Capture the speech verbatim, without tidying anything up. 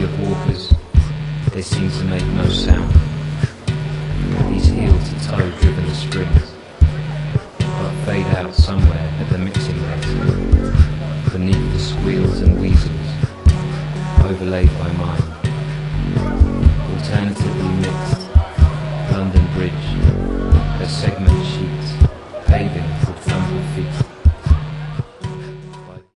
city of walkers, they seem to make no sound. These heel to toe driven springs, but fade out somewhere at the mixing desk, beneath the squeals and weasels, overlaid by mine, alternatively mixed